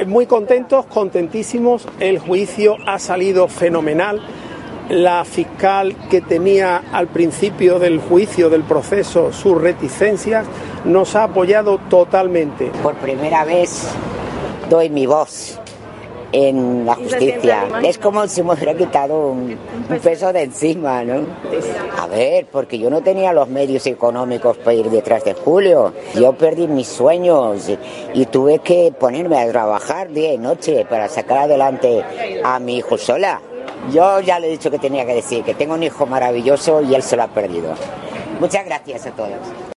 muy contentos, contentísimos. El juicio ha salido fenomenal. La fiscal, que tenía al principio del juicio, del proceso, sus reticencias, nos ha apoyado totalmente. Por primera vez doy mi voz en la justicia. Es como si me hubiera quitado un peso de encima, ¿no? A ver, porque yo no tenía los medios económicos para ir detrás de Julio. Yo perdí mis sueños y tuve que ponerme a trabajar día y noche para sacar adelante a mi hijo sola. Yo ya le he dicho que tenía que decir, que tengo un hijo maravilloso y él se lo ha perdido. Muchas gracias a todos.